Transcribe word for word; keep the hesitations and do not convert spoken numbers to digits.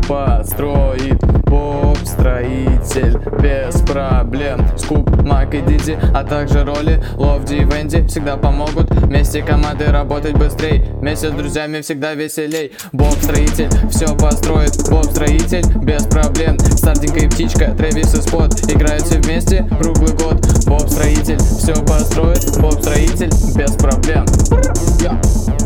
построит. Боб-строитель без проблем. Скуп, Мак и Диди, а также роли Ловди и Венди всегда помогут вместе команды работать быстрей. Вместе с друзьями всегда веселей. Боб-строитель все построит. Боб-строитель без проблем. Стартинг и птичка, Трэвис и Спот играют все вместе круглый год. Боб-строитель все построит. Боб-строитель без проблем. Yeah.